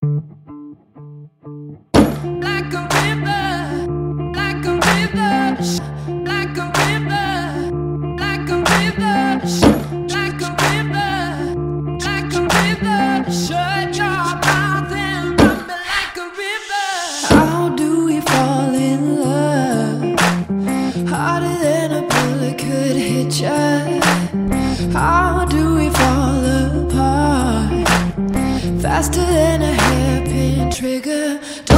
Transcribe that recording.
Like a river, like a river, like a river, like a river, like a river, like a river. Shut your mouth and run me like a river. How do we fall in love? Harder than a bullet could hit ya. How do we fall apart? Faster than a hairpin trigger.